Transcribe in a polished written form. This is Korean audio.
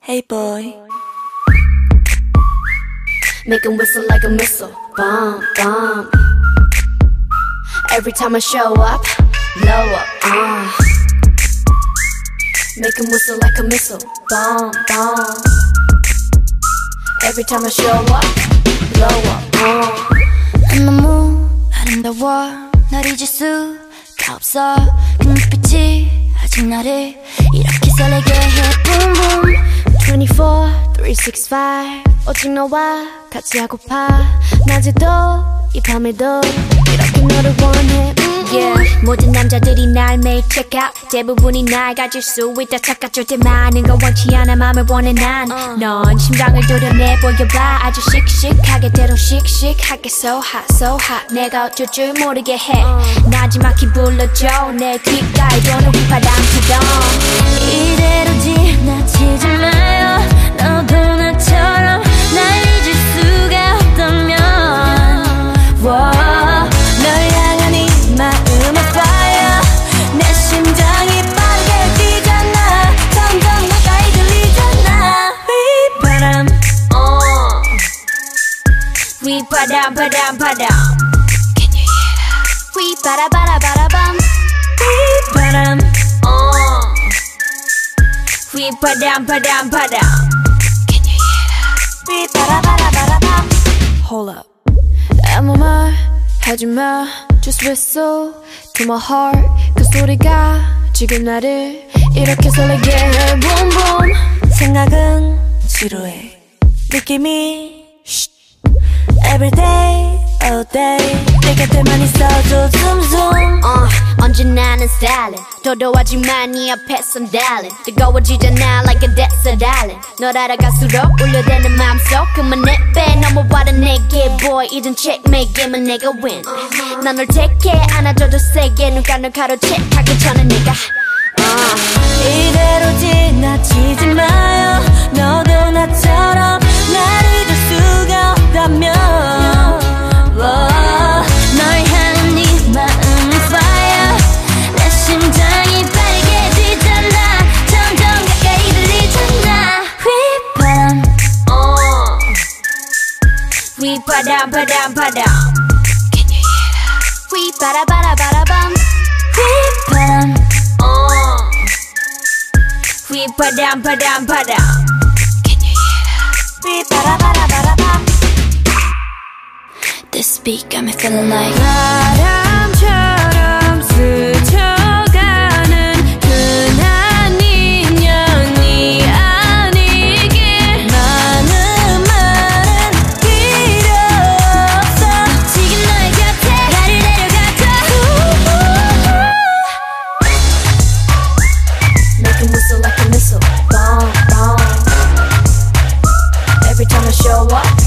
Hey boy. Make him whistle like a missile. Bomb, bomb. Every time I show up, blow up. Make him whistle like a missile. Bomb, bomb. Every time I show up, blow up. 너무 아름다워 널 잊을 수가 없어 그 눈빛이 아직 나를 이렇게 설레게 해 Boom boom 24, 365 오직 너와 같이 하고파 낮에도 이 밤에도 이렇게 너를 원해 Yeah. 모든 남자들이 날 매일 check out 대부분이 날 가질 수 있다 착각할 때 많은 건 원치 않아 맘을 원해 난 넌 심장을 도려내 보여봐 아주 씩씩하게 때론 씩씩하게 So hot 내가 어쩔 줄 모르게 해 나지막히 불러줘 내 귓가에 도는 휘파람처럼 이대로 지나치지 마요 너도 나처럼 날 잊을 수가 없다면 널 향한 이 마음의 fire 내 심장이 빠르게 뛰잖아 점점 가까이 들리잖아 휘바람 휘바람 바람 바람 Can you hear that? 휘바라바라바라밤 휘바람 휘바람 바람 바람 Can you hear that? 휘바라바라바라밤 Hold up. 아무 말 하지마 Just whistle to my heart 그 소리가 지금 나를 이렇게 설레게 해 Boom boom 생각은 지루해. 느낌이 Every day, all day. 내 곁에만 있어줘 zoom zoom. 언제나 난 stylin' 도도하지만 네 앞에선 darling 뜨거워지잖아 like a desert island 널 알아갈수록 울려대는 마음속 그만 내빼 넘어와라 내게 boy 이젠 checkmate 게임은 내가 win 난 널 take 해 안아줘도 세게 눈가를 가로채 하기 전에 내가 이대로 지나치지 마요 너도 나처럼 날 잊을 수가 없다면 널 향한 네 마음은 fire 내 심장이 빠르게 뛰잖아 점점 가까이 들리잖아 휘바람 휘바람 바람 바람 Can you hear that? 휘바라바라바라밤 휘바람 휘바람 바람 바람 Can you hear that? 휘바라바라바라밤. This beat got me feeling like 바람처럼 스쳐가는 흔한 인연이 아니길 많은 말은 필요 없어 지금 너의 곁에 나를 내려가줘 Make him whistle like a missile Bomb, bomb Every time I show up